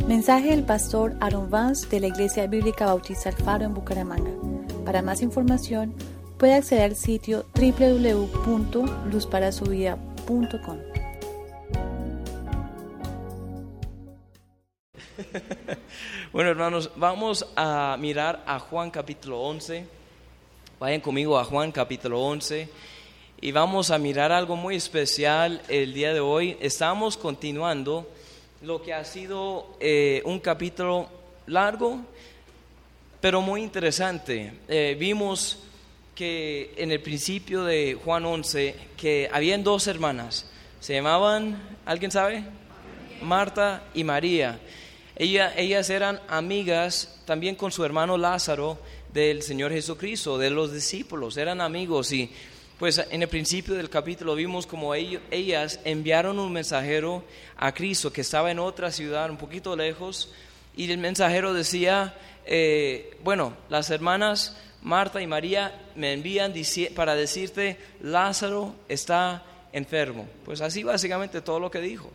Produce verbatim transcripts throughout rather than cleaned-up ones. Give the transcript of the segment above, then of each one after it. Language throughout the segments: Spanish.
Mensaje del pastor Aaron Vance de la Iglesia Bíblica Bautista El Faro en Bucaramanga. Para más información, puede acceder al sitio doble u doble u doble u punto luz para su vida punto com. Bueno, hermanos, vamos a mirar a Juan capítulo once. Vayan conmigo a Juan capítulo once y vamos a mirar algo muy especial el día de hoy. Estamos continuando lo que ha sido eh, un capítulo largo, pero muy interesante. Eh, vimos que en el principio de Juan once, que habían dos hermanas, se llamaban, ¿alguien sabe? Marta y María. Ella, ellas eran amigas también con su hermano Lázaro del Señor Jesucristo, de los discípulos, eran amigos. Y pues en el principio del capítulo vimos como ellos, ellas enviaron un mensajero a Cristo que estaba en otra ciudad un poquito lejos, y el mensajero decía, eh, bueno, las hermanas Marta y María me envían para decirte, Lázaro está enfermo. Pues así básicamente todo lo que dijo.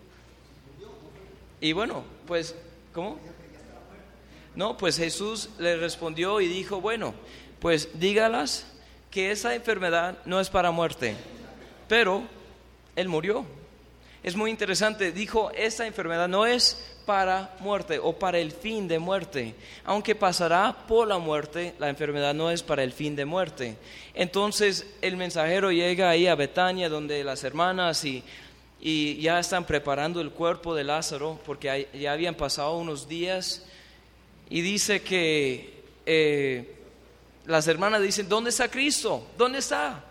Y bueno, pues, ¿cómo? No, pues Jesús le respondió y dijo, bueno, pues dígalas que esa enfermedad no es para muerte, pero él murió. Es muy interesante, dijo, esta enfermedad no es para muerte o para el fin de muerte. Aunque pasará por la muerte, la enfermedad no es para el fin de muerte. Entonces el mensajero llega ahí a Betania, donde las hermanas y, y ya están preparando el cuerpo de Lázaro, porque ya habían pasado unos días, y dice que eh, las hermanas dicen, ¿dónde está Cristo? ¿Dónde está?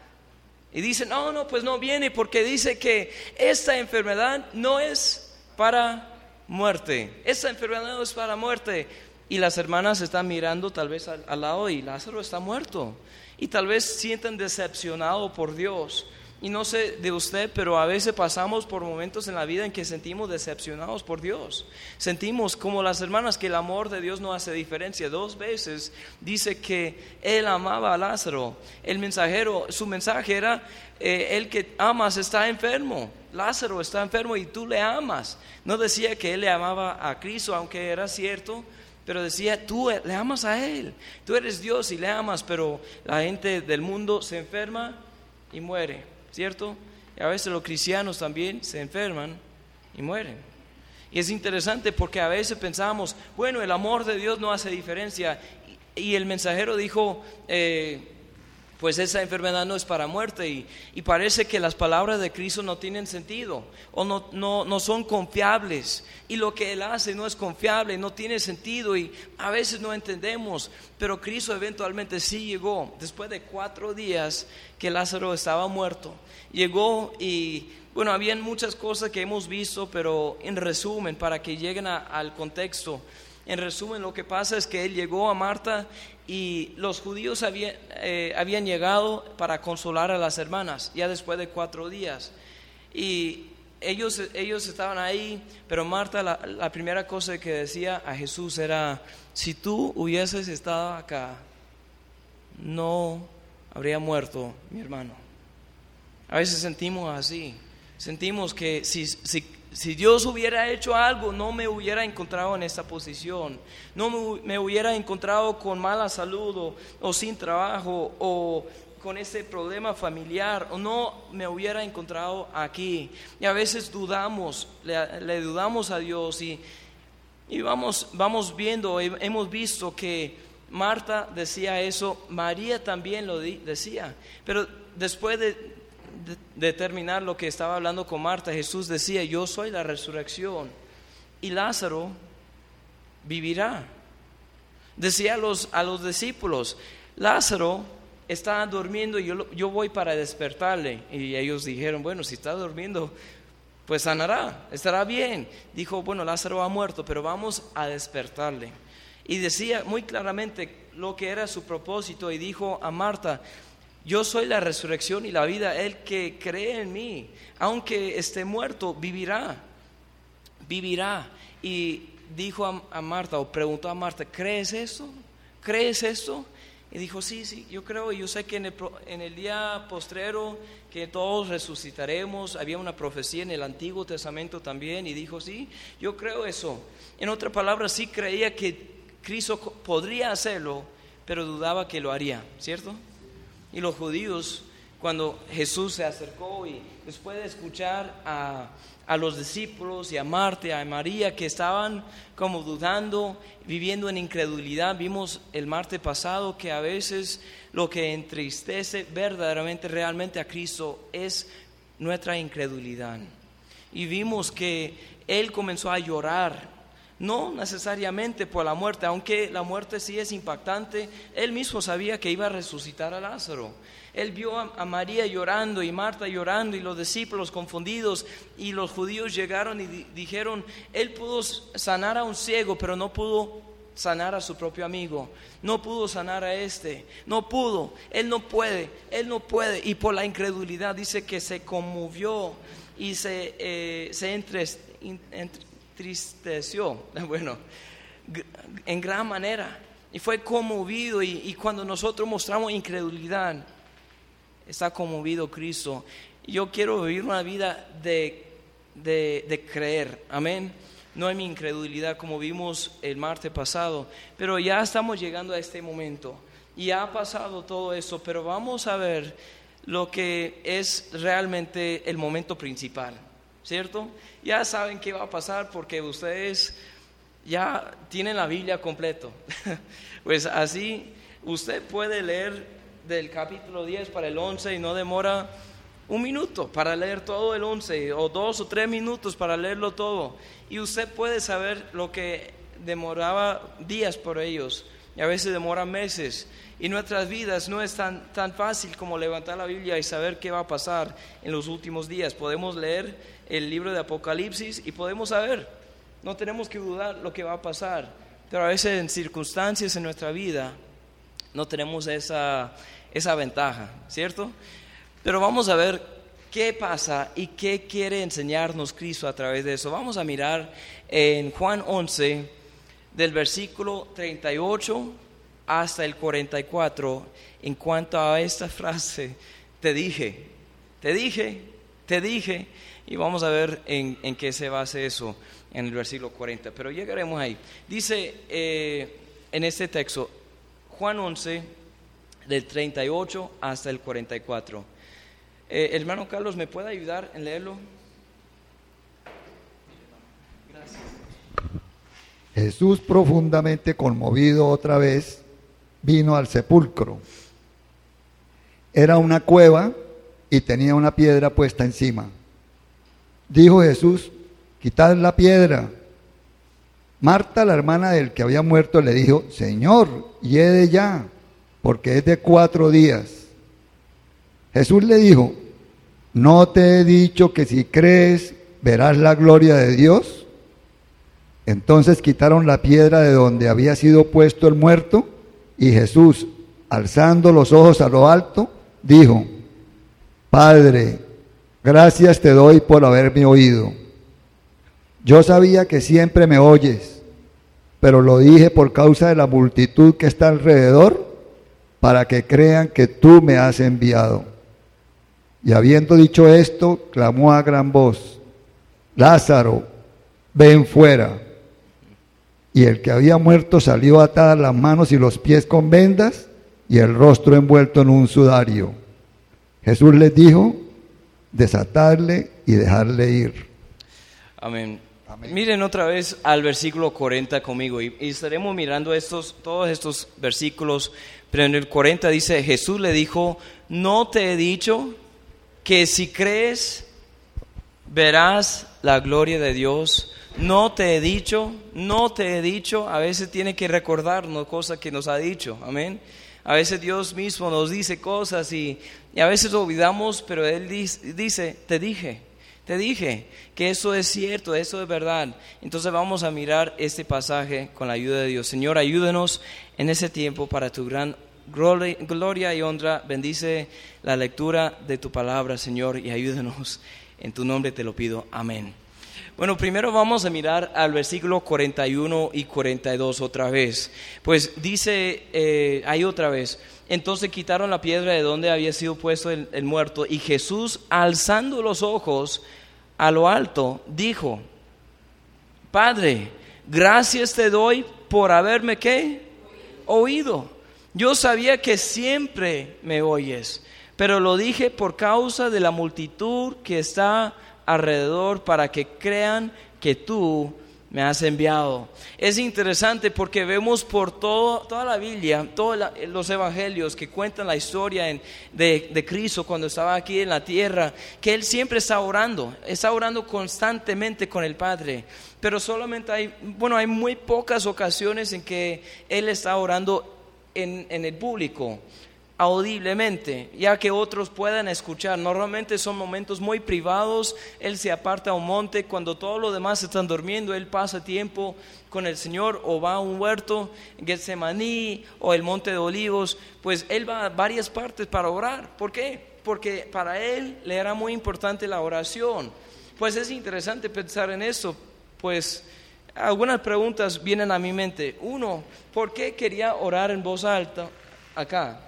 Y dicen, no, no, pues no viene, porque dice que esta enfermedad no es para muerte. Esta enfermedad no es para muerte. Y las hermanas están mirando tal vez al, al lado y Lázaro está muerto. Y tal vez sienten decepcionado por Dios. Y no sé de usted, pero a veces pasamos por momentos en la vida en que sentimos decepcionados por Dios. Sentimos como las hermanas que el amor de Dios no hace diferencia. Dos veces dice que Él amaba a Lázaro. El mensajero, su mensaje era, eh, el que amas está enfermo. Lázaro está enfermo y tú le amas. No decía que Él le amaba a Cristo, aunque era cierto, pero decía, tú le amas a Él. Tú eres Dios y le amas, pero la gente del mundo se enferma y muere. ¿Cierto? Y a veces los cristianos también se enferman y mueren. Y es interesante porque a veces pensamos, bueno, el amor de Dios no hace diferencia. Y, y el mensajero dijo, eh, pues esa enfermedad no es para muerte. Y, y parece que las palabras de Cristo no tienen sentido o no, no, no son confiables. Y lo que Él hace no es confiable, no tiene sentido y a veces no entendemos. Pero Cristo eventualmente sí llegó, después de cuatro días que Lázaro estaba muerto. Llegó y, bueno, habían muchas cosas que hemos visto, pero en resumen, para que lleguen a, al contexto, en resumen, lo que pasa es que Él llegó a Marta y los judíos habían, eh, habían llegado para consolar a las hermanas, ya después de cuatro días. Y ellos, ellos estaban ahí, pero Marta, la, la primera cosa que decía a Jesús era, si tú hubieses estado acá, no habría muerto mi hermano. A veces sentimos así, sentimos que si, si, si Dios hubiera hecho algo, no me hubiera encontrado en esta posición, no me, me hubiera encontrado con mala salud o, o sin trabajo o con ese problema familiar, o no me hubiera encontrado aquí. Y a veces dudamos, le, le dudamos a Dios y, y vamos, vamos viendo, hemos visto que Marta decía eso, María también lo di, decía, pero después de De, de terminar lo que estaba hablando con Marta, Jesús decía, yo soy la resurrección y Lázaro vivirá. Decía a los, a los discípulos, Lázaro está durmiendo y yo, yo voy para despertarle. Y ellos dijeron, bueno, si está durmiendo, pues sanará, estará bien. Dijo, bueno, Lázaro ha muerto, pero vamos a despertarle. Y decía muy claramente lo que era su propósito y dijo a Marta, yo soy la resurrección y la vida, el que cree en mí, aunque esté muerto, vivirá, vivirá. Y dijo a, a Marta, o preguntó a Marta, ¿crees esto? ¿Crees esto? Y dijo, sí, sí, yo creo, yo sé que en el, en el día postrero que todos resucitaremos. Había una profecía en el Antiguo Testamento también, y dijo, sí, yo creo eso. En otras palabras, sí creía que Cristo podría hacerlo, pero dudaba que lo haría, ¿cierto? Y los judíos, cuando Jesús se acercó y después de escuchar a, a los discípulos y a Marta, a María, que estaban como dudando, viviendo en incredulidad, vimos el martes pasado que a veces lo que entristece verdaderamente, realmente a Cristo es nuestra incredulidad. Y vimos que Él comenzó a llorar, no necesariamente por la muerte, aunque la muerte sí es impactante. Él mismo sabía que iba a resucitar a Lázaro. Él vio a, a María llorando y Marta llorando y los discípulos confundidos, y los judíos llegaron y di- dijeron, Él pudo sanar a un ciego, pero no pudo sanar a su propio amigo, no pudo sanar a este, no pudo, Él no puede, Él no puede. Y por la incredulidad dice que se conmovió y se, eh, se entres, in, entristeció, bueno, en gran manera, y fue conmovido. Y, y cuando nosotros mostramos incredulidad, está conmovido Cristo. Yo quiero vivir una vida de, de, de creer, amén. No en mi incredulidad como vimos el martes pasado, pero ya estamos llegando a este momento y ha pasado todo eso, pero vamos a ver lo que es realmente el momento principal, ¿cierto? Ya saben qué va a pasar porque ustedes ya tienen la Biblia completo. Pues así usted puede leer del capítulo diez para el once y no demora un minuto para leer todo el once, o dos o tres minutos para leerlo todo, y usted puede saber lo que demoraba días por ellos, y a veces demora meses. Y nuestras vidas no es tan, tan fácil como levantar la Biblia y saber qué va a pasar en los últimos días. Podemos leer el libro de Apocalipsis y podemos saber, no tenemos que dudar lo que va a pasar, pero a veces en circunstancias en nuestra vida no tenemos esa, esa ventaja, ¿cierto? Pero vamos a ver qué pasa y qué quiere enseñarnos Cristo a través de eso. Vamos a mirar en Juan once, del versículo treinta y ocho hasta el cuarenta y cuatro, en cuanto a esta frase, te dije, te dije, te dije, y vamos a ver en, en qué se basa eso en el versículo cuarenta, pero llegaremos ahí. Dice eh, en este texto, Juan once, del treinta y ocho hasta el cuarenta y cuatro. Eh, hermano Carlos, ¿me puede ayudar en leerlo? Gracias. Jesús, profundamente conmovido otra vez, vino al sepulcro. Era una cueva y tenía una piedra puesta encima. Dijo Jesús, quitad la piedra. Marta, la hermana del que había muerto, le dijo, Señor, hiede ya, porque es de cuatro días. Jesús le dijo, ¿no te he dicho que si crees verás la gloria de Dios? Entonces quitaron la piedra de donde había sido puesto el muerto, y Jesús, alzando los ojos a lo alto, dijo, Padre, gracias te doy por haberme oído. Yo sabía que siempre me oyes, pero lo dije por causa de la multitud que está alrededor, para que crean que tú me has enviado. Y habiendo dicho esto, clamó a gran voz, Lázaro, ven fuera. Y el que había muerto salió atadas las manos y los pies con vendas, y el rostro envuelto en un sudario. Jesús les dijo, desatadle y dejarle ir. Amén. Amén. Miren otra vez al versículo cuarenta conmigo, y, y estaremos mirando estos, todos estos versículos, pero en el cuarenta dice, Jesús le dijo, ¿no te he dicho que si crees verás la gloria de Dios? No te he dicho, no te he dicho. A veces tiene que recordarnos cosas que nos ha dicho, amén. A veces Dios mismo nos dice cosas y, y a veces olvidamos, pero Él dice, dice, te dije, te dije que eso es cierto, eso es verdad. Entonces vamos a mirar este pasaje con la ayuda de Dios. Señor, ayúdenos en ese tiempo para tu gran gloria y honra. Bendice la lectura de tu palabra, Señor, y ayúdanos. En tu nombre te lo pido. Amén. Bueno, primero vamos a mirar al versículo cuarenta y uno y cuarenta y dos otra vez. Pues dice eh, ahí otra vez: entonces quitaron la piedra de donde había sido puesto el, el muerto, y Jesús, alzando los ojos a lo alto, dijo: Padre, gracias te doy por haberme ¿qué? Oído. Yo sabía que siempre me oyes, pero lo dije por causa de la multitud que está alrededor, para que crean que tú me has enviado. Es interesante porque vemos por todo, toda la Biblia, todos los evangelios que cuentan la historia en, de, de Cristo cuando estaba aquí en la tierra, que Él siempre está orando, está orando constantemente con el Padre. Pero solamente hay, bueno, hay muy pocas ocasiones en que Él está orando en, en el público, audiblemente, ya que otros puedan escuchar. Normalmente son momentos muy privados. Él se aparta a un monte cuando todos los demás están durmiendo. Él pasa tiempo con el Señor, o va a un huerto, Getsemaní o el monte de Olivos. Pues Él va a varias partes para orar. ¿Por qué? Porque para Él le era muy importante la oración. Pues es interesante pensar en eso. Pues algunas preguntas vienen a mi mente. Uno, ¿por qué quería orar en voz alta acá?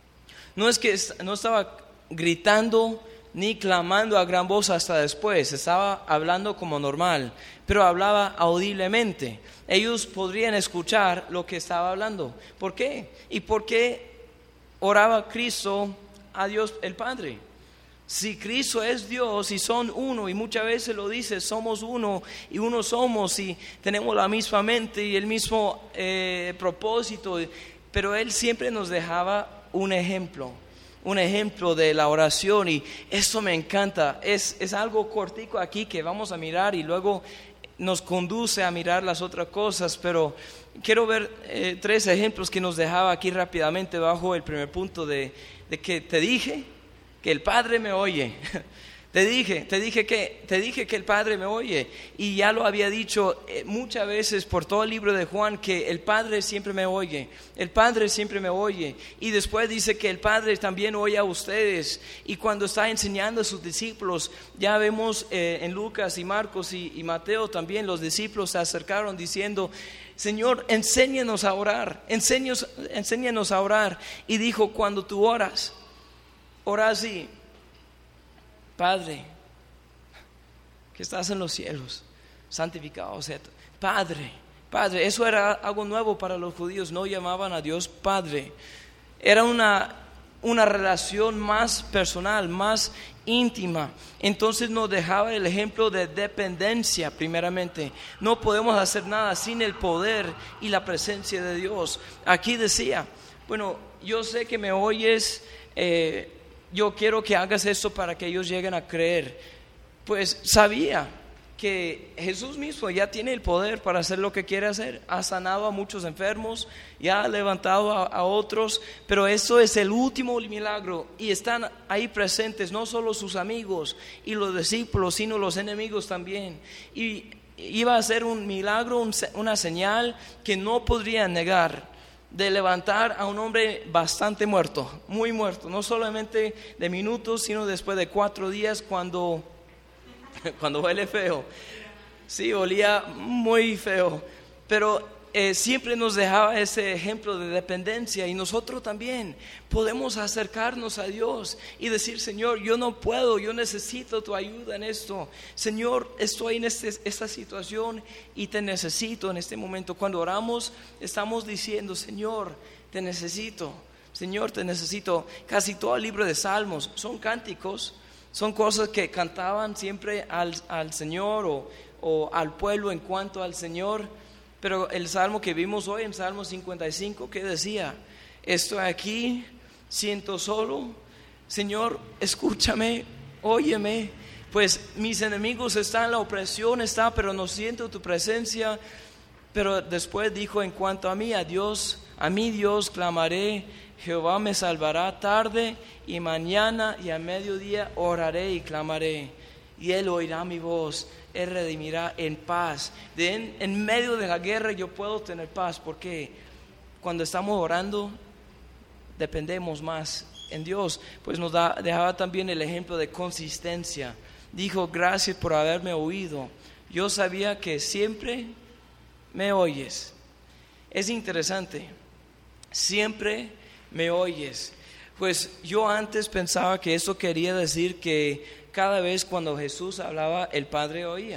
No es que no estaba gritando ni clamando a gran voz hasta después, estaba hablando como normal, pero hablaba audiblemente. Ellos podrían escuchar lo que estaba hablando. ¿Por qué? ¿Y por qué oraba Cristo a Dios el Padre? Si Cristo es Dios y son uno, y muchas veces lo dice, somos uno y uno somos, y tenemos la misma mente y el mismo eh, propósito, pero Él siempre nos dejaba un ejemplo, un ejemplo de la oración, y eso me encanta. Es, es algo cortico aquí que vamos a mirar y luego nos conduce a mirar las otras cosas, pero quiero ver eh, tres ejemplos que nos dejaba aquí rápidamente bajo el primer punto de, de que te dije que el Padre me oye. Te dije, te dije que, te dije que el Padre me oye, y ya lo había dicho eh, muchas veces por todo el libro de Juan, que el Padre siempre me oye, el Padre siempre me oye, y después dice que el Padre también oye a ustedes. Y cuando está enseñando a sus discípulos, ya vemos eh, en Lucas y Marcos y, y Mateo también, los discípulos se acercaron diciendo: Señor, enséñanos a orar, enséñanos, enséñanos a orar. Y dijo: cuando tú oras, ora así: Padre, que estás en los cielos, santificado sea tu Padre, Padre. Eso era algo nuevo para los judíos. No llamaban a Dios Padre. Era una, una relación más personal, más íntima. Entonces nos dejaba el ejemplo de dependencia primeramente. No podemos hacer nada sin el poder y la presencia de Dios. Aquí decía: bueno, yo sé que me oyes, eh, yo quiero que hagas esto para que ellos lleguen a creer. Pues sabía que Jesús mismo ya tiene el poder para hacer lo que quiere hacer. Ha sanado a muchos enfermos, ya ha levantado a, a otros, pero eso es el último milagro, y están ahí presentes no solo sus amigos y los discípulos, sino los enemigos también. Y iba a ser un milagro, un, una señal que no podrían negar, de levantar a un hombre bastante muerto, muy muerto, no solamente de minutos, sino después de cuatro días cuando, cuando huele feo. Sí, olía muy feo, pero eh, siempre nos dejaba ese ejemplo de dependencia. Y nosotros también podemos acercarnos a Dios y decir: Señor, yo no puedo, yo necesito tu ayuda en esto. Señor, estoy en este, esta situación y te necesito en este momento. Cuando oramos estamos diciendo: Señor, te necesito, Señor, te necesito. Casi todo el libro de Salmos son cánticos, son cosas que cantaban siempre al, al Señor o, o al pueblo en cuanto al Señor. Pero el salmo que vimos hoy, en Salmo cincuenta y cinco, ¿qué decía? Estoy aquí, siento solo, Señor, escúchame, óyeme. Pues mis enemigos están, la opresión está, pero no siento tu presencia. Pero después dijo: en cuanto a mí, a Dios, a mi Dios clamaré, Jehová me salvará. Tarde y mañana y a mediodía oraré y clamaré, y Él oirá mi voz. Él redimirá en paz. De en, en medio de la guerra yo puedo tener paz, porque cuando estamos orando dependemos más en Dios. Pues nos da, dejaba también el ejemplo de consistencia. Dijo: gracias por haberme oído. yo sabía que siempre me oyes. Es interesante, siempre me oyes. Pues yo antes pensaba que eso quería decir que cada vez cuando Jesús hablaba, el Padre oía.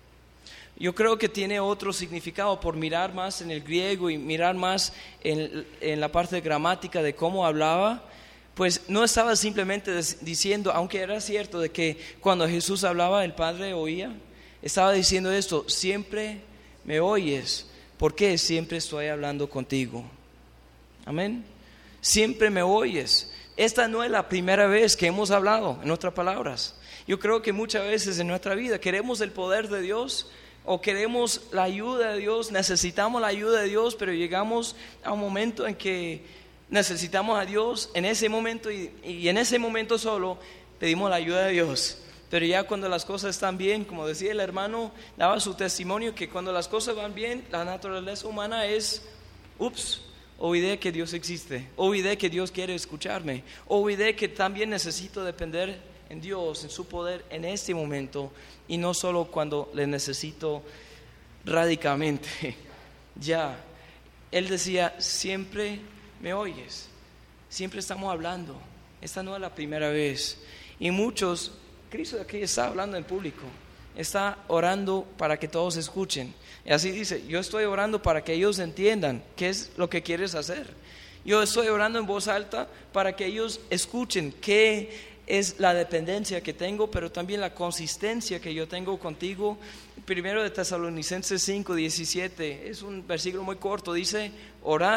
Yo creo que tiene otro significado por mirar más en el griego y mirar más en, en la parte de gramática de cómo hablaba. Pues no estaba simplemente diciendo, aunque era cierto de que cuando Jesús hablaba el Padre oía, estaba diciendo esto: siempre me oyes, porque siempre estoy hablando contigo. Amén. Siempre me oyes. Esta no es la primera vez que hemos hablado, en otras palabras. Yo creo que muchas veces en nuestra vida queremos el poder de Dios, o queremos la ayuda de Dios, necesitamos la ayuda de Dios, pero llegamos a un momento en que necesitamos a Dios en ese momento y, y en ese momento solo pedimos la ayuda de Dios. Pero ya cuando las cosas están bien, como decía el hermano, daba su testimonio que cuando las cosas van bien, la naturaleza humana es, ups, olvidé que Dios existe, olvidé que Dios quiere escucharme, olvidé que también necesito depender en Dios, en su poder en este momento, y no solo cuando le necesito radicalmente. Ya, él decía, siempre me oyes, siempre estamos hablando. Esta no es la primera vez. Y muchos, Cristo aquí está hablando en público, está orando para que todos escuchen. Y así dice, yo estoy orando para que ellos entiendan qué es lo que quieres hacer. Yo estoy orando en voz alta para que ellos escuchen qué es la dependencia que tengo, pero también la consistencia que yo tengo contigo. Primero de Tesalonicenses cinco diecisiete, es un versículo muy corto, dice, orad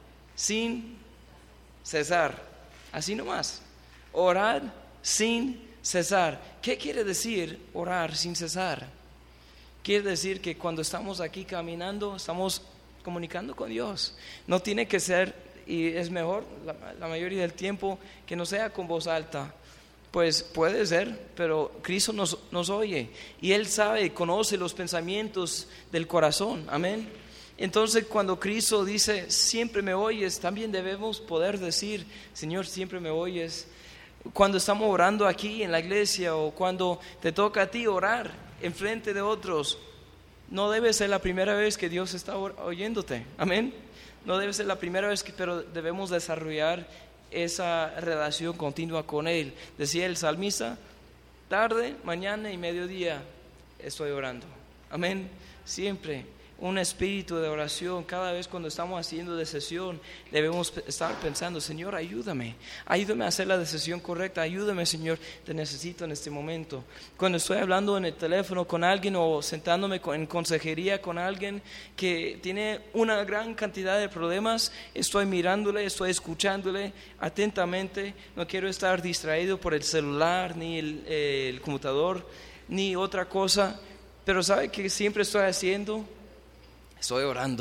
sin cesar. Así nomás, orad sin cesar. ¿Qué quiere decir orar sin cesar? Quiere decir que cuando estamos aquí caminando, estamos comunicando con Dios. No tiene que ser, y es mejor la, la mayoría del tiempo que no sea con voz alta. Pues puede ser, pero Cristo nos, nos oye y Él sabe, conoce los pensamientos del corazón. Amén. Entonces cuando Cristo dice, siempre me oyes, también debemos poder decir, Señor, siempre me oyes. Cuando estamos orando aquí en la iglesia o cuando te toca a ti orar en frente de otros, no debe ser la primera vez que Dios está oyéndote. Amén. No debe ser la primera vez que, pero debemos desarrollar esa relación continua con Él. Decía el salmista, tarde, mañana y mediodía estoy orando. Amén. Siempre un espíritu de oración. Cada vez cuando estamos haciendo decisión debemos estar pensando, Señor, ayúdame, ayúdame a hacer la decisión correcta, ayúdame, Señor, te necesito en este momento. Cuando estoy hablando en el teléfono con alguien o sentándome en consejería con alguien que tiene una gran cantidad de problemas, estoy mirándole, estoy escuchándole atentamente. No quiero estar distraído por el celular ni el, eh, el computador ni otra cosa, pero ¿sabe qué siempre estoy haciendo? Estoy orando.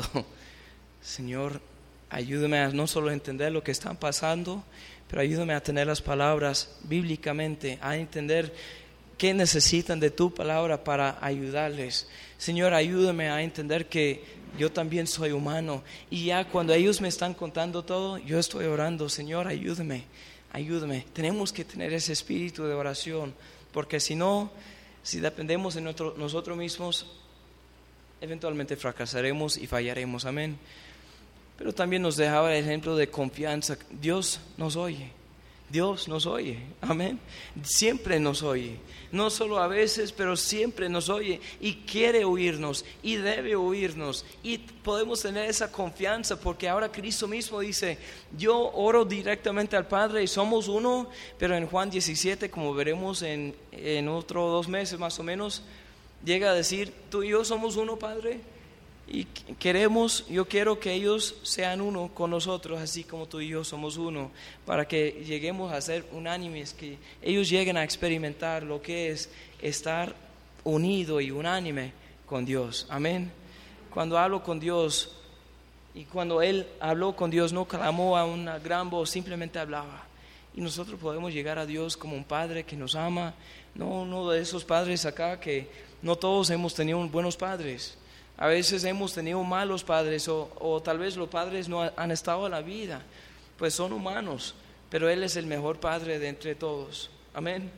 Señor, ayúdame a no solo entender lo que está pasando, pero ayúdame a tener las palabras bíblicamente, a entender qué necesitan de tu palabra para ayudarles. Señor, ayúdame a entender que yo también soy humano y ya cuando ellos me están contando todo, yo estoy orando. Señor, ayúdame, ayúdame. Tenemos que tener ese espíritu de oración, porque si no, si dependemos de nosotros, nosotros mismos, eventualmente fracasaremos y fallaremos. Amén. Pero también nos dejaba el ejemplo de confianza. Dios nos oye, Dios nos oye. Amén. Siempre nos oye, no solo a veces, pero siempre nos oye y quiere oírnos y debe oírnos, y podemos tener esa confianza porque ahora Cristo mismo dice, yo oro directamente al Padre y somos uno. Pero en Juan diecisiete, como veremos en, en otros dos meses más o menos, llega a decir, tú y yo somos uno, Padre, y queremos, yo quiero que ellos sean uno con nosotros, así como tú y yo somos uno, para que lleguemos a ser unánimes, que ellos lleguen a experimentar lo que es estar unido y unánime con Dios. Amén. Cuando hablo con Dios, y cuando Él habló con Dios, no clamó a una gran voz, simplemente hablaba. Y nosotros podemos llegar a Dios como un Padre que nos ama, no uno de esos padres acá que no todos hemos tenido buenos padres. A veces hemos tenido malos padres o, o tal vez los padres no han estado en la vida, pues son humanos, pero Él es el mejor Padre de entre todos. Amén.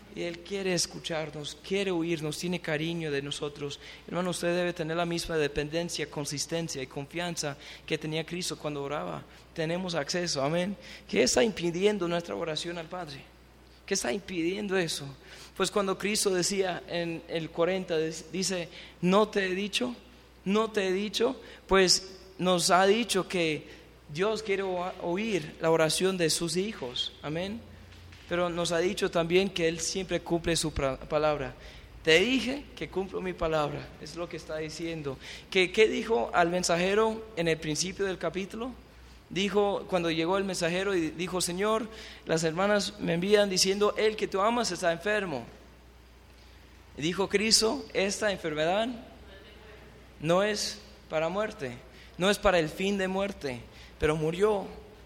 Y Él quiere escucharnos, quiere oírnos, tiene cariño de nosotros. Hermano, usted debe tener la misma dependencia, consistencia y confianza que tenía Cristo cuando oraba. Tenemos acceso, amén. ¿Qué está impidiendo nuestra oración al Padre? ¿Qué está impidiendo eso? Pues cuando Cristo decía en el cuarenta, dice, no te he dicho, no te he dicho, pues nos ha dicho que Dios quiere oír la oración de sus hijos, amén. Pero nos ha dicho también que Él siempre cumple su palabra. Te dije que cumplo mi palabra, es lo que está diciendo. ¿Qué, qué dijo al mensajero en el principio del capítulo? Dijo, cuando llegó el mensajero y dijo, Señor, las hermanas me envían diciendo, el que tú amas está enfermo. Y dijo Cristo, esta enfermedad no es para muerte, no es para el fin de muerte, pero murió.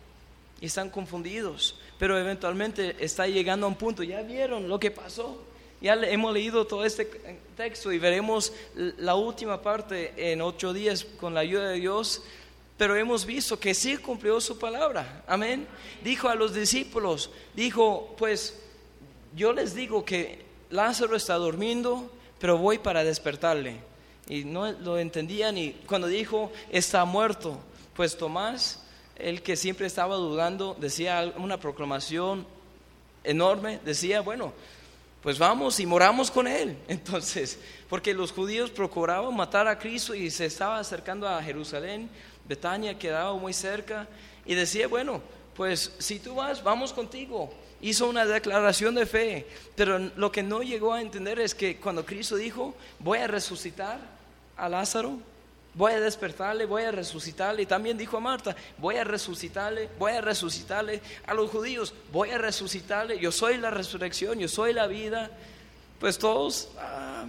Y están confundidos, pero eventualmente está llegando a un punto. Ya vieron lo que pasó, ya hemos leído todo este texto y veremos la última parte en ocho días con la ayuda de Dios. Pero hemos visto que sí cumplió su palabra, amén. Dijo a los discípulos, dijo, pues yo les digo que Lázaro está durmiendo, pero voy para despertarle. Y no lo entendían, y cuando dijo está muerto, pues Tomás, el que siempre estaba dudando, decía una proclamación enorme, decía, bueno, pues vamos y moramos con él. Entonces, porque los judíos procuraban matar a Cristo y se estaba acercando a Jerusalén, Betania quedaba muy cerca, y decía, bueno, pues si tú vas, vamos contigo. Hizo una declaración de fe, pero lo que no llegó a entender es que cuando Cristo dijo, voy a resucitar a Lázaro, voy a despertarle, voy a resucitarle, y también dijo a Marta, voy a resucitarle, voy a resucitarle, a los judíos, voy a resucitarle, yo soy la resurrección, yo soy la vida. Pues todos, ah,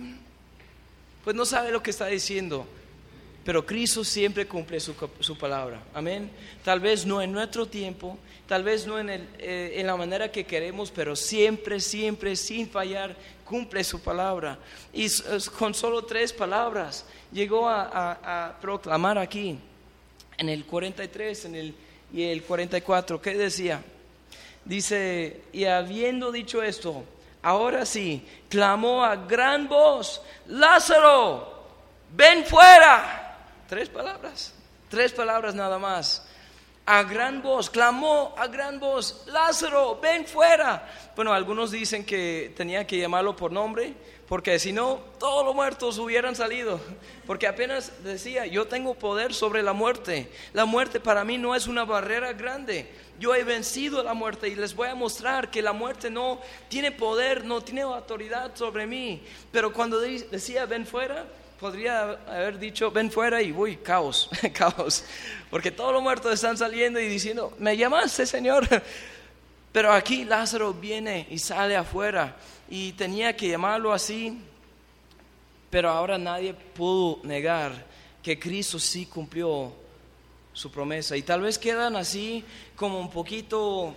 pues no sabe lo que está diciendo, pero Cristo siempre cumple su, su palabra, amén. Tal vez no en nuestro tiempo, tal vez no en, el, eh, en la manera que queremos, pero siempre, siempre, sin fallar, cumple su palabra. Y con solo tres palabras llegó a, a, a proclamar aquí, en el cuarenta y tres en el, y el cuarenta y cuatro, ¿qué decía? Dice, y habiendo dicho esto, ahora sí, clamó a gran voz, Lázaro, ven fuera. Tres palabras, tres palabras nada más. A gran voz, clamó a gran voz, Lázaro, ven fuera. Bueno, algunos dicen que tenía que llamarlo por nombre, porque si no, todos los muertos hubieran salido. Porque apenas decía, yo tengo poder sobre la muerte. La muerte para mí no es una barrera grande. Yo he vencido la muerte y les voy a mostrar que la muerte no tiene poder, no tiene autoridad sobre mí. Pero cuando decía, ven fuera, podría haber dicho, ven fuera, y uy, caos, caos, porque todos los muertos están saliendo y diciendo, ¿me llamaste, Señor? Pero aquí Lázaro viene y sale afuera, y tenía que llamarlo así, pero ahora nadie pudo negar que Cristo sí cumplió su promesa, y tal vez quedan así como un poquito,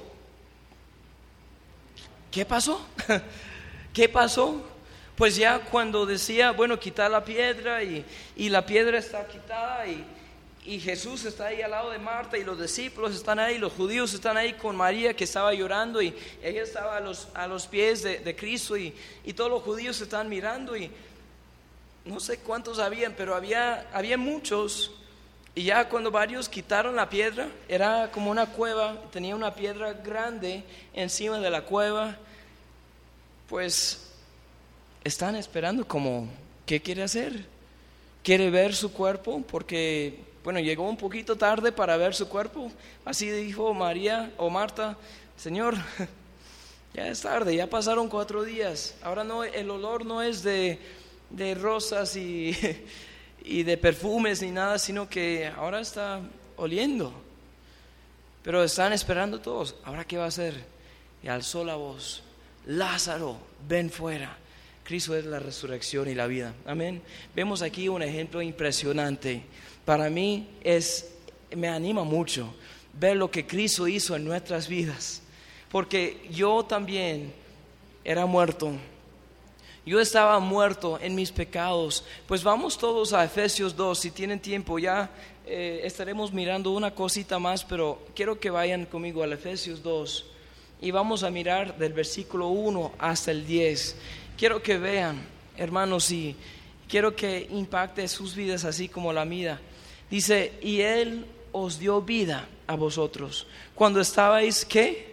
¿qué pasó? ¿Qué pasó? Pues ya cuando decía, bueno, quitar la piedra, y, y la piedra está quitada, y, y Jesús está ahí al lado de Marta, y los discípulos están ahí, los judíos están ahí con María, que estaba llorando, y ella estaba a los, a los pies de, de Cristo, y, y todos los judíos están mirando, y no sé cuántos habían, pero había, había muchos. Y ya cuando varios quitaron la piedra, era como una cueva, tenía una piedra grande encima de la cueva, pues están esperando como, ¿qué quiere hacer? ¿Quiere ver su cuerpo? Porque, bueno, llegó un poquito tarde para ver su cuerpo. Así dijo María o Marta, Señor, ya es tarde, ya pasaron cuatro días. Ahora no, el olor no es de, de rosas y, y de perfumes ni nada, sino que ahora está oliendo. Pero están esperando todos. ¿Ahora qué va a hacer? Y alzó la voz, Lázaro, ven fuera. Cristo es la resurrección y la vida, amén. Vemos aquí un ejemplo impresionante. Para mí es, me anima mucho ver lo que Cristo hizo en nuestras vidas, porque yo también era muerto. Yo estaba muerto en mis pecados. Pues vamos todos a Efesios dos, si tienen tiempo. Ya eh, estaremos mirando una cosita más, pero quiero que vayan conmigo a Efesios dos. y vamos a mirar del versículo uno hasta el diez. Quiero que vean, hermanos, y quiero que impacte sus vidas así como la mía. Dice, y Él os dio vida a vosotros cuando estabais, ¿qué?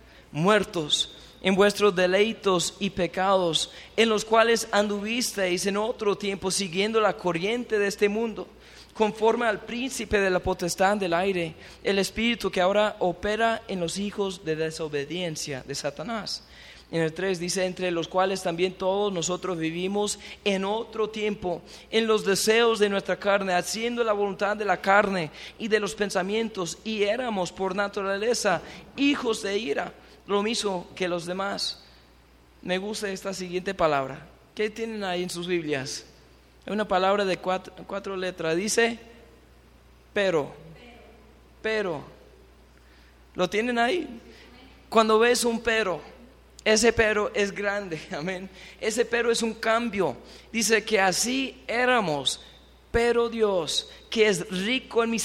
Muertos en vuestros deleitos y pecados, en los cuales anduvisteis en otro tiempo siguiendo la corriente de este mundo, conforme al príncipe de la potestad del aire, el espíritu que ahora opera en los hijos de desobediencia de Satanás. En el tres dice, entre los cuales también todos nosotros vivimos en otro tiempo, en los deseos de nuestra carne, haciendo la voluntad de la carne y de los pensamientos, y éramos por naturaleza hijos de ira, lo mismo que los demás. Me gusta esta siguiente palabra. ¿Qué tienen ahí en sus Biblias? Es una palabra de cuatro, cuatro letras. Dice, pero, pero. ¿Lo tienen ahí? Cuando ves un pero, ese pero es grande, amén. Ese pero es un cambio. Dice que así éramos, pero Dios, que es rico en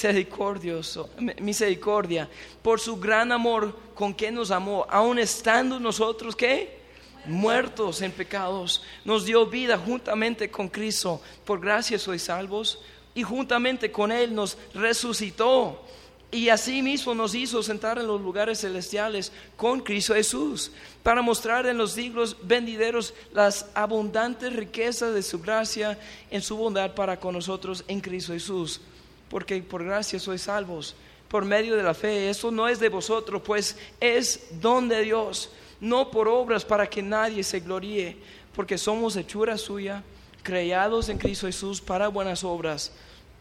misericordia, por su gran amor con que nos amó, aun estando nosotros, ¿qué? Muertos en pecados, nos dio vida juntamente con Cristo. Por gracia sois salvos, y juntamente con Él nos resucitó, y asimismo nos hizo sentar en los lugares celestiales con Cristo Jesús, para mostrar en los siglos venideros las abundantes riquezas de su gracia en su bondad para con nosotros en Cristo Jesús. Porque por gracia sois salvos, por medio de la fe. Eso no es de vosotros, pues es don de Dios, no por obras, para que nadie se gloríe, porque somos hechura suya, creados en Cristo Jesús para buenas obras,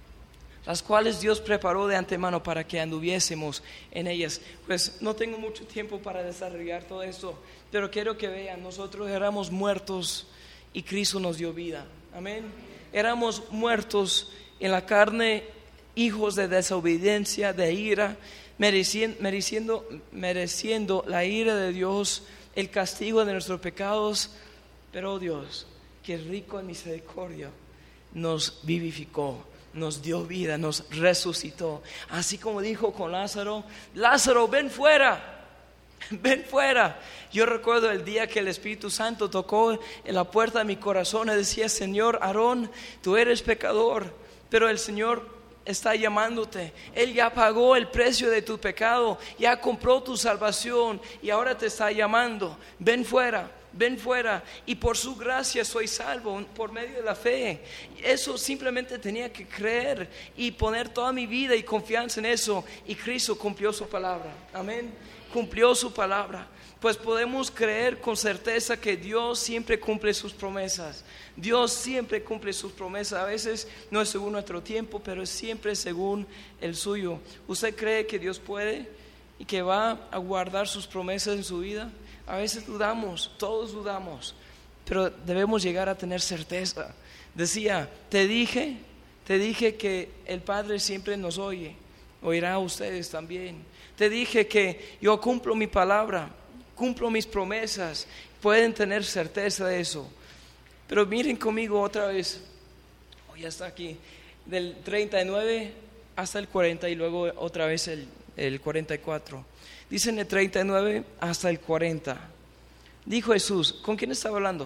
las cuales Dios preparó de antemano para que anduviésemos en ellas. Pues no tengo mucho tiempo para desarrollar todo esto, pero quiero que vean, nosotros éramos muertos y Cristo nos dio vida, amén. Éramos muertos en la carne, hijos de desobediencia, de ira, mereciendo, mereciendo, mereciendo la ira de Dios, el castigo de nuestros pecados, pero Dios, que es rico en misericordia, nos vivificó, nos dio vida, nos resucitó. Así como dijo con Lázaro, Lázaro, ven fuera, ven fuera. Yo recuerdo el día que el Espíritu Santo tocó en la puerta de mi corazón y decía, Señor, Aarón, tú eres pecador, pero el Señor está llamándote. Él ya pagó el precio de tu pecado, ya compró tu salvación y ahora te está llamando. Ven fuera, ven fuera, y por su gracia soy salvo por medio de la fe. Eso simplemente tenía que creer y poner toda mi vida y confianza en eso, y Cristo cumplió su palabra, amén. Cumplió su palabra. Pues podemos creer con certeza que Dios siempre cumple sus promesas. Dios siempre cumple sus promesas. A veces no es según nuestro tiempo, pero es siempre según el suyo. ¿Usted cree que Dios puede y que va a guardar sus promesas en su vida? A veces dudamos, todos dudamos, pero debemos llegar a tener certeza. Decía, te dije, te dije que el Padre siempre nos oye, oirá a ustedes también. Te dije que yo cumplo mi palabra, cumplo mis promesas. Pueden tener certeza de eso. Pero miren conmigo otra vez, oh, ya está aquí, del treinta y nueve hasta el cuarenta y luego otra vez el, el cuarenta y cuatro. Dice en el treinta y nueve hasta el cuarenta. Dijo Jesús, ¿con quién estaba hablando?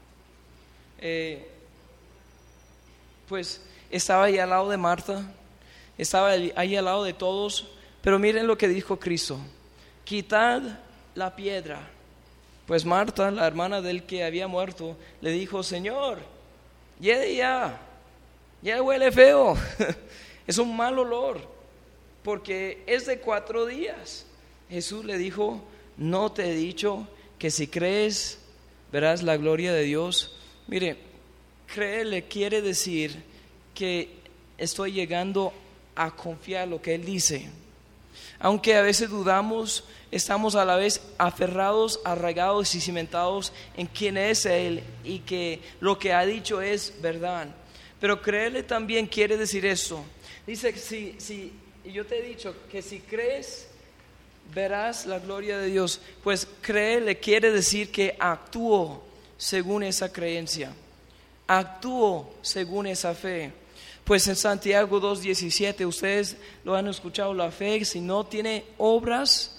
Eh, pues estaba ahí al lado de Marta, estaba ahí al lado de todos, pero miren lo que dijo Cristo: quitad la piedra. Pues Marta, la hermana del que había muerto, le dijo, Señor, ya, ya, ya huele feo, es un mal olor, porque es de cuatro días. Jesús le dijo, ¿no te he dicho que si crees verás la gloria de Dios? Mire, creerle quiere decir que estoy llegando a confiar lo que Él dice. Aunque a veces dudamos, estamos a la vez aferrados, arraigados y cimentados en quién es Él y que lo que ha dicho es verdad. Pero creerle también quiere decir eso. Dice que si, si yo te he dicho que si crees verás la gloria de Dios, pues creerle quiere decir que actúo según esa creencia, actúo según esa fe. Pues en Santiago dos diecisiete, ustedes lo han escuchado, la fe si no tiene obras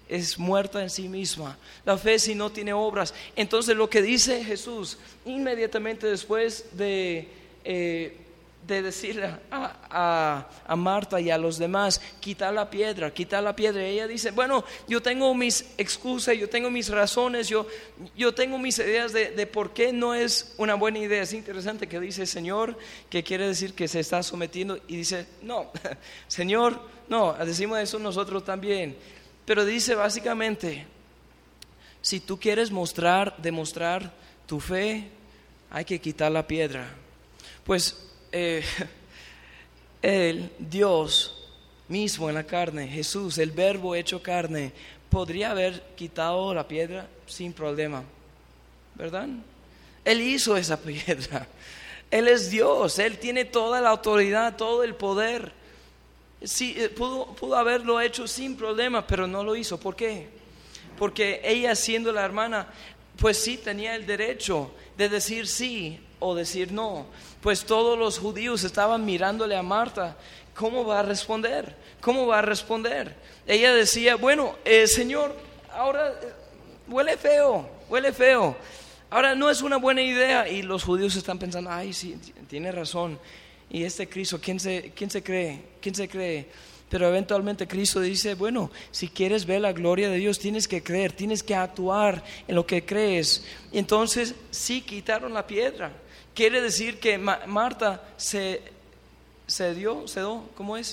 es muerta en sí misma. La fe si no tiene obras. Entonces lo que dice Jesús inmediatamente después de, eh, de decirle a, a, a Marta y a los demás, quitar la piedra, quitar la piedra. Y ella dice, bueno, yo tengo mis excusas, yo tengo mis razones, yo, yo tengo mis ideas de, de por qué no es una buena idea. Es interesante que dice Señor, que quiere decir que se está sometiendo, y dice, no, Señor, no, decimos eso nosotros también. Pero dice básicamente, si tú quieres mostrar, demostrar tu fe, hay que quitar la piedra. Pues eh, el Dios mismo en la carne, Jesús, el verbo hecho carne, podría haber quitado la piedra sin problema, ¿verdad? Él hizo esa piedra. Él es Dios, Él tiene toda la autoridad, todo el poder. Sí, pudo, pudo haberlo hecho sin problema, pero no lo hizo. ¿Por qué? Porque ella, siendo la hermana, pues sí tenía el derecho de decir sí o decir no. Pues todos los judíos estaban mirándole a Marta. ¿Cómo va a responder? ¿Cómo va a responder? Ella decía, bueno, eh, Señor, ahora eh, huele feo, huele feo. Ahora no es una buena idea. Y los judíos están pensando, ay, sí, tiene razón. Y este Cristo, ¿quién se, quién se cree? ¿Quién se cree? Pero eventualmente Cristo dice, bueno, si quieres ver la gloria de Dios, tienes que creer, tienes que actuar en lo que crees. Y entonces sí quitaron la piedra. Quiere decir que Ma- Marta se, se dio, se dio, ¿cómo es?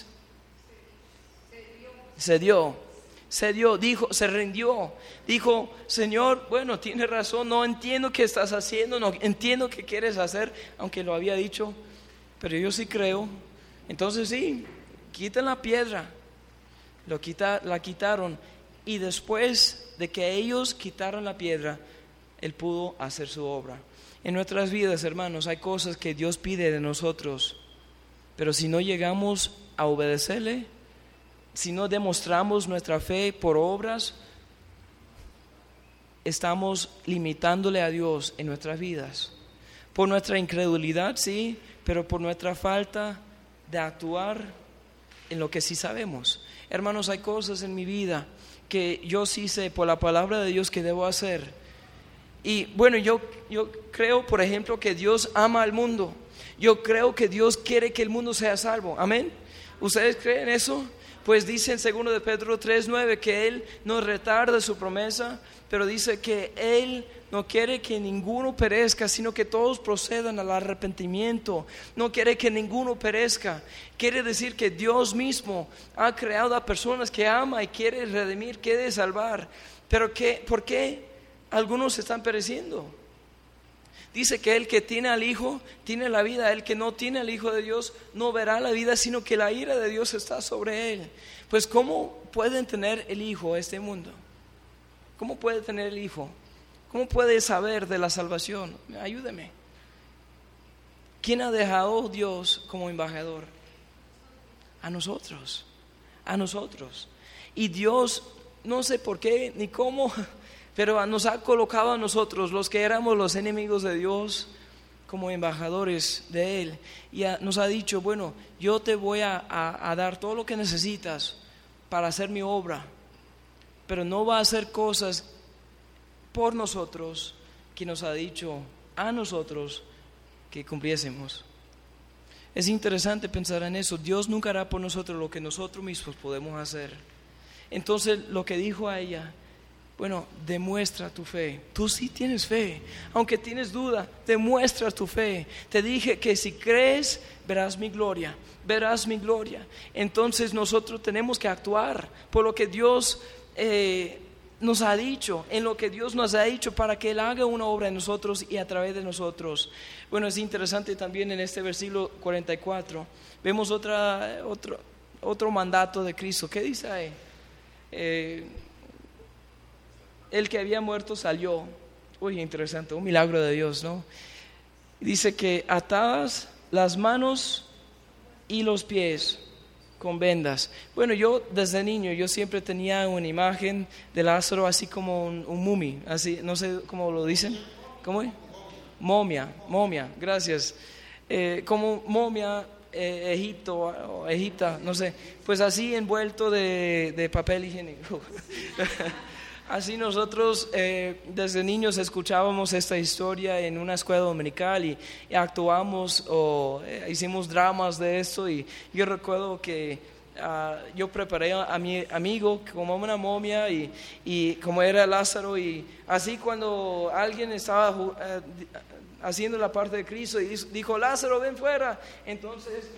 Se dio, se dio, dijo, se rindió. Dijo, Señor, bueno, tienes razón, no entiendo qué estás haciendo, no entiendo qué quieres hacer, aunque lo había dicho. Pero yo sí creo. Entonces sí, quitan la piedra. Lo quita, la quitaron. Y después de que ellos quitaron la piedra, Él pudo hacer su obra. En nuestras vidas, hermanos, hay cosas que Dios pide de nosotros. Pero si no llegamos a obedecerle, si no demostramos nuestra fe por obras, estamos limitándole a Dios en nuestras vidas. Por nuestra incredulidad, sí, pero por nuestra falta de actuar en lo que sí sabemos. Hermanos, hay cosas en mi vida que yo sí sé por la palabra de Dios que debo hacer. Y bueno, yo, yo creo, por ejemplo, que Dios ama al mundo. Yo creo que Dios quiere que el mundo sea salvo. Amén. ¿Ustedes creen eso? Pues dice en segundo de Pedro tres nueve que Él no retarda su promesa, pero dice que Él no quiere que ninguno perezca, sino que todos procedan al arrepentimiento. No quiere que ninguno perezca. Quiere decir que Dios mismo ha creado a personas que ama y quiere redimir, quiere salvar. Pero ¿qué? ¿Por qué algunos están pereciendo? Dice que el que tiene al Hijo tiene la vida. El que no tiene al Hijo de Dios no verá la vida, sino que la ira de Dios está sobre él. Pues ¿cómo pueden tener el Hijo este mundo? ¿Cómo puede tener el Hijo? ¿Cómo puede saber de la salvación? Ayúdeme. ¿Quién ha dejado Dios como embajador? A nosotros, a nosotros. Y Dios, no sé por qué ni cómo, pero nos ha colocado a nosotros, los que éramos los enemigos de Dios, como embajadores de Él. Y a, nos ha dicho, bueno, yo te voy a, a, a dar todo lo que necesitas para hacer mi obra, pero no va a hacer cosas por nosotros que nos ha dicho a nosotros que cumpliésemos. Es interesante pensar en eso. Dios nunca hará por nosotros lo que nosotros mismos podemos hacer. Entonces lo que dijo a ella, bueno, demuestra tu fe. Tú sí tienes fe, aunque tienes duda, demuestra tu fe. Te dije que si crees, verás mi gloria, verás mi gloria. Entonces nosotros tenemos que actuar por lo que Dios eh, nos ha dicho, en lo que Dios nos ha dicho, para que Él haga una obra en nosotros y a través de nosotros. Bueno, es interesante también en este versículo cuarenta y cuatro, vemos otra, otro, otro mandato de Cristo. ¿Qué dice ahí? Eh, el que había muerto salió. Uy, interesante, un milagro de Dios, ¿no? Dice que atadas las manos y los pies con vendas. Bueno, yo desde niño yo siempre tenía una imagen de Lázaro así como un, un mumi, así, no sé cómo lo dicen, ¿cómo es? Momia, momia, gracias. Eh, como momia, eh, Egipto o Egipta, no sé, pues así envuelto de, de papel higiénico. Así nosotros eh, desde niños escuchábamos esta historia en una escuela dominical y, y actuamos o eh, hicimos dramas de esto, y yo recuerdo que uh, yo preparé a mi amigo como una momia y, y como era Lázaro, y así cuando alguien estaba uh, haciendo la parte de Cristo y dijo, Lázaro, ven fuera, entonces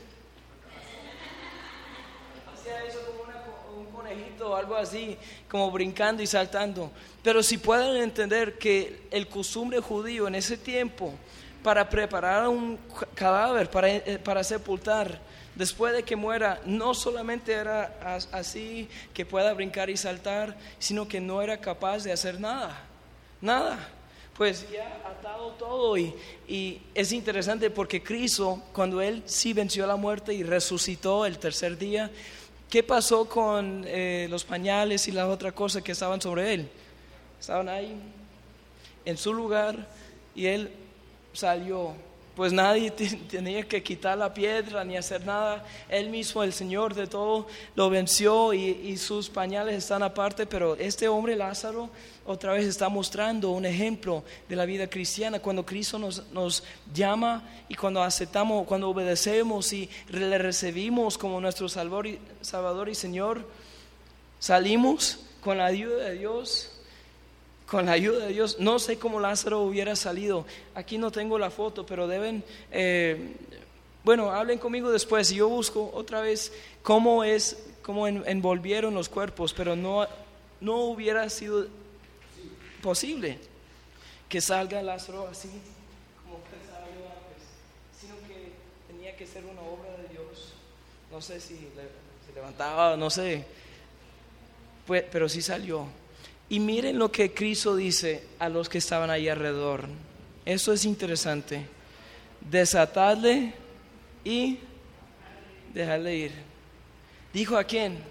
hacía eso como una un conejito o algo así, como brincando y saltando. Pero si pueden entender que el costumbre judío en ese tiempo, para preparar un cadáver, para, para sepultar, después de que muera, no solamente era así que pueda brincar y saltar, sino que no era capaz de hacer nada, nada. Pues ya atado todo, y, y es interesante porque Cristo, cuando Él sí venció la muerte y resucitó el tercer día, ¿qué pasó con eh, los pañales y las otras cosas que estaban sobre Él? Estaban ahí, en su lugar, y Él salió. Pues nadie t- tenía que quitar la piedra ni hacer nada. Él mismo, el Señor de todo, lo venció, y, y sus pañales están aparte. Pero este hombre Lázaro otra vez está mostrando un ejemplo de la vida cristiana. Cuando Cristo nos, nos llama, y cuando aceptamos, cuando obedecemos y le recibimos como nuestro Salvador y, Salvador y Señor, salimos con la ayuda de Dios. Con la ayuda de Dios. No sé cómo Lázaro hubiera salido. Aquí no tengo la foto, pero deben, eh, bueno, hablen conmigo después. Yo busco otra vez cómo es, cómo en, envolvieron los cuerpos, pero no, no hubiera sido posible que salga Lázaro así como pensaba yo antes, sino que tenía que ser una obra de Dios. No sé si le, se levantaba, no sé, pues, pero sí salió. Y miren lo que Cristo dice a los que estaban ahí alrededor. Eso es interesante. Desatadle y dejarle ir. ¿Dijo a quién?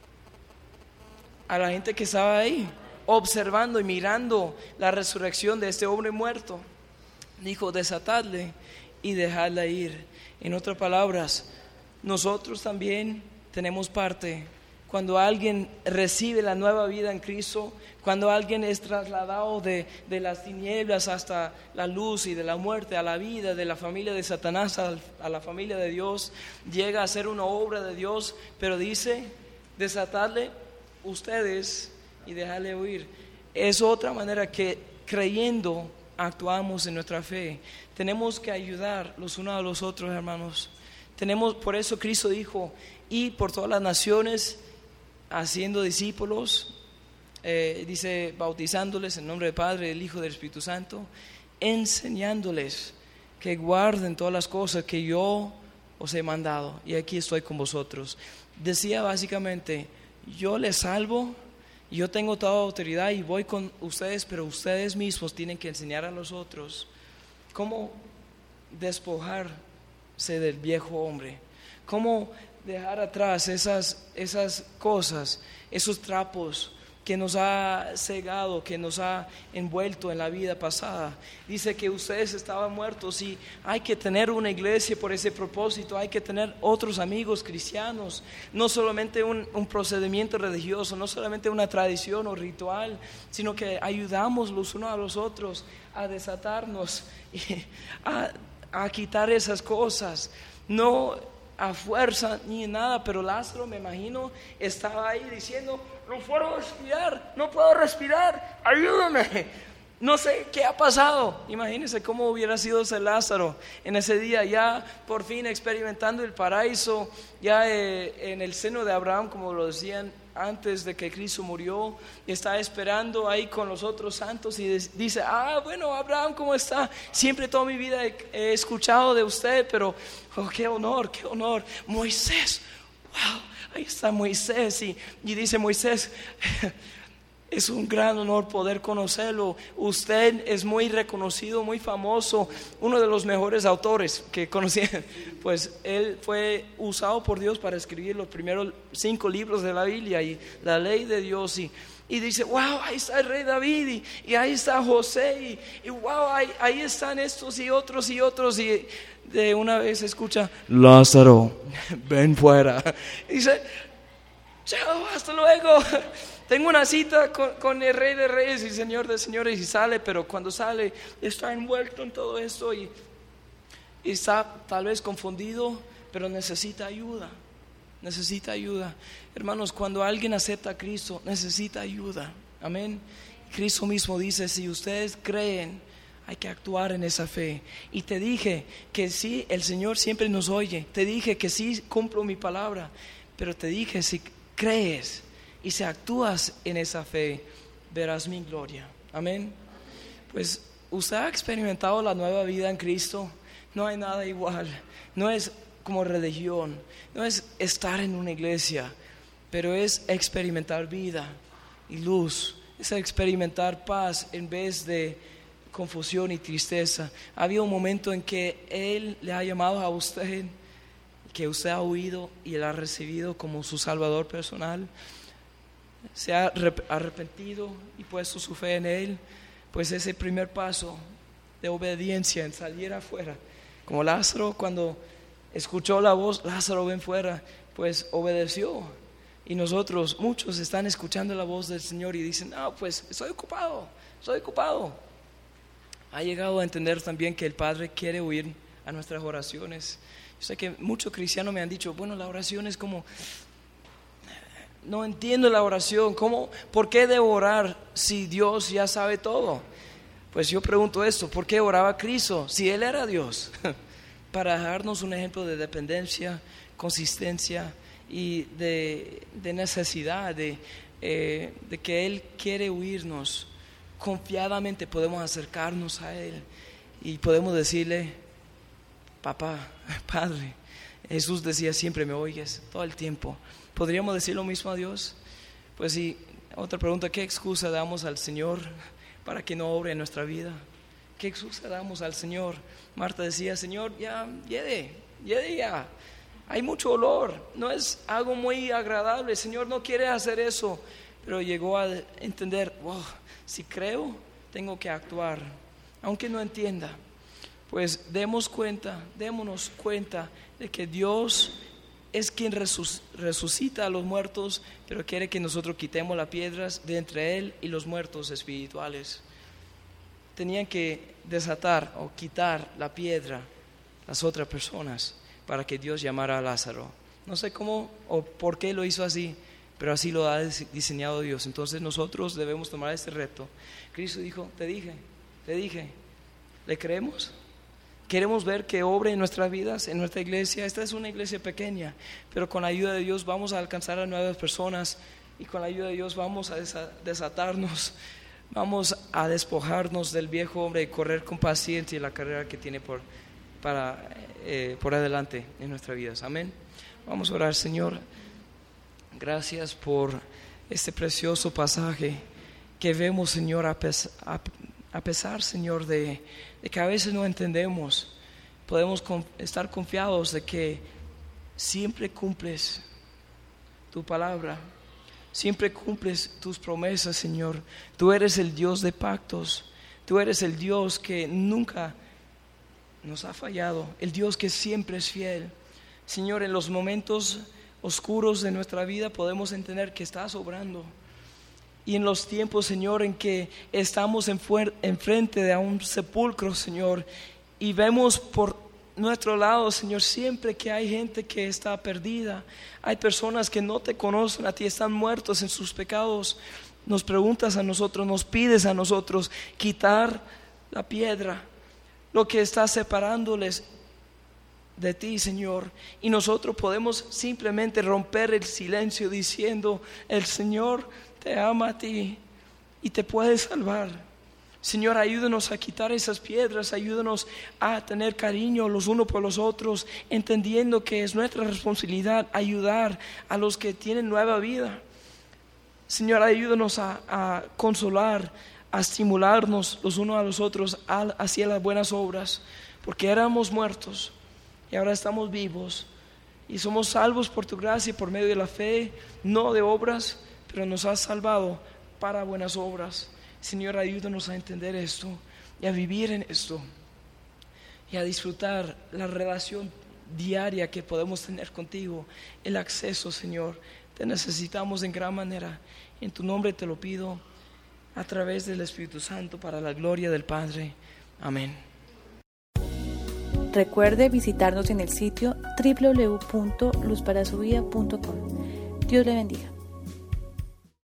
A la gente que estaba ahí, observando y mirando la resurrección de este hombre muerto. Dijo, desatadle y dejarle ir. En otras palabras, nosotros también tenemos parte. Cuando alguien recibe la nueva vida en Cristo, cuando alguien es trasladado de, de las tinieblas hasta la luz, y de la muerte a la vida, de la familia de Satanás a, a la familia de Dios, llega a ser una obra de Dios, pero dice, desatadle ustedes y dejarle huir. Es otra manera que creyendo actuamos en nuestra fe. Tenemos que ayudar los unos a los otros, hermanos. Tenemos, por eso Cristo dijo, y por todas las naciones, haciendo discípulos, eh, dice, bautizándoles en nombre del Padre, del Hijo y del Espíritu Santo, enseñándoles que guarden todas las cosas que yo os he mandado, y aquí estoy con vosotros. Decía básicamente, yo les salvo, yo tengo toda autoridad y voy con ustedes, pero ustedes mismos tienen que enseñar a los otros cómo despojarse del viejo hombre, cómo dejar atrás esas, esas cosas, esos trapos que nos ha cegado, que nos ha envuelto en la vida pasada. Dice que ustedes estaban muertos, y hay que tener una iglesia por ese propósito. Hay que tener otros amigos cristianos, no solamente un, un procedimiento religioso, no solamente una tradición o ritual, sino que ayudamos los unos a los otros a desatarnos y a, a quitar esas cosas. No a fuerza ni nada, pero Lázaro, me imagino, estaba ahí diciendo, no puedo respirar, no puedo respirar, ayúdame. No sé qué ha pasado. Imagínense cómo hubiera sido ese Lázaro en ese día, ya por fin experimentando el paraíso, ya eh, en el seno de Abraham, como lo decían antes de que Cristo murió, y está esperando ahí con los otros santos, y dice, ah, bueno, Abraham, ¿cómo está? Siempre toda mi vida he, he escuchado de usted, pero oh, qué honor, qué honor. Moisés, wow, ahí está Moisés, y, y dice Moisés, Es un gran honor poder conocerlo. Usted es muy reconocido, muy famoso, uno de los mejores autores que conocí. Pues él fue usado por Dios para escribir los primeros cinco libros de la Biblia y la ley de Dios. Y, y dice, wow, ahí está el rey David y, y ahí está José y, y wow, ahí, ahí están estos y otros y otros. Y de una vez escucha, Lázaro, ven fuera. Y dice, chao, hasta luego. Tengo una cita con, con el Rey de Reyes y Señor de Señores, y sale, pero cuando sale está envuelto en todo esto y, y está tal vez confundido, pero necesita ayuda, necesita ayuda. Hermanos, cuando alguien acepta a Cristo, necesita ayuda, amén. Cristo mismo dice, si ustedes creen, hay que actuar en esa fe. Y te dije que sí, el Señor siempre nos oye, te dije que sí cumplo mi palabra, pero te dije, si crees y si actúas en esa fe, verás mi gloria, amén. Pues usted ha experimentado la nueva vida en Cristo. No hay nada igual, no es como religión, no es estar en una iglesia, pero es experimentar vida y luz, es experimentar paz en vez de confusión y tristeza. Ha habido un momento en que Él le ha llamado a usted, que usted ha oído y Él ha recibido como su Salvador personal, se ha arrepentido y puesto su fe en Él. Pues ese primer paso de obediencia en salir afuera, como Lázaro cuando escuchó la voz, Lázaro ven fuera, pues obedeció. Y nosotros, muchos están escuchando la voz del Señor y dicen, no, pues estoy ocupado, estoy ocupado. Ha llegado a entender también que el Padre quiere oír a nuestras oraciones. Yo sé que muchos cristianos me han dicho, bueno, la oración es como, no entiendo la oración, ¿cómo, ¿por qué debo orar si Dios ya sabe todo? Pues yo pregunto esto, ¿por qué oraba Cristo si Él era Dios? Para darnos un ejemplo de dependencia, consistencia y de, de necesidad, de, eh, de que Él quiere oírnos. Confiadamente podemos acercarnos a Él y podemos decirle, papá, Padre. Jesús decía, siempre me oyes, todo el tiempo. ¿Podríamos decir lo mismo a Dios? Pues sí. Otra pregunta, ¿qué excusa damos al Señor para que no obre en nuestra vida? ¿Qué excusa damos al Señor? Marta decía, Señor, ya, llegue, llegue ya. Hay mucho olor, no es algo muy agradable. El Señor no quiere hacer eso. Pero llegó a entender, wow, si creo, tengo que actuar, aunque no entienda. Pues demos cuenta, démonos cuenta de que Dios es quien resuc- resucita a los muertos, pero quiere que nosotros quitemos las piedras de entre Él y los muertos espirituales. Tenían que desatar o quitar la piedra las otras personas para que Dios llamara a Lázaro. No sé cómo o por qué lo hizo así, pero así lo ha diseñado Dios. Entonces nosotros debemos tomar este reto. Cristo dijo, te dije, te dije, ¿le creemos? Queremos ver que obre en nuestras vidas, en nuestra iglesia. Esta es una iglesia pequeña, pero con la ayuda de Dios vamos a alcanzar a nuevas personas y con la ayuda de Dios vamos a desatarnos, vamos a despojarnos del viejo hombre y correr con paciencia la carrera que tiene por, para, eh, por adelante en nuestras vidas. Amén. Vamos a orar. Señor, gracias por este precioso pasaje que vemos, Señor, a pesar, a, a pesar Señor, de, de que a veces no entendemos. Podemos con, estar confiados de que siempre cumples tu palabra, siempre cumples tus promesas, Señor. Tú eres el Dios de pactos, tú eres el Dios que nunca nos ha fallado, el Dios que siempre es fiel. Señor, en los momentos oscuros de nuestra vida podemos entender que estás obrando. Y en los tiempos, Señor, en que estamos enfrente de un sepulcro, Señor, y vemos por nuestro lado, Señor, siempre que hay gente que está perdida, hay personas que no te conocen a ti, están muertos en sus pecados, nos preguntas a nosotros, nos pides a nosotros quitar la piedra, lo que está separándoles de ti, Señor, y nosotros podemos simplemente romper el silencio diciendo, el Señor te ama a ti y te puede salvar. Señor, ayúdanos a quitar esas piedras, ayúdanos a tener cariño los unos por los otros, entendiendo que es nuestra responsabilidad ayudar a los que tienen nueva vida. Señor, ayúdanos a, a consolar, a estimularnos los unos a los otros hacia las buenas obras, porque éramos muertos y ahora estamos vivos y somos salvos por tu gracia y por medio de la fe, no de obras, pero nos has salvado para buenas obras. Señor, ayúdanos a entender esto y a vivir en esto y a disfrutar la relación diaria que podemos tener contigo, el acceso, Señor. Te necesitamos en gran manera. En tu nombre te lo pido a través del Espíritu Santo para la gloria del Padre. Amén. Recuerde visitarnos en el sitio doble u doble u doble u punto luz para su vida punto com. Dios le bendiga.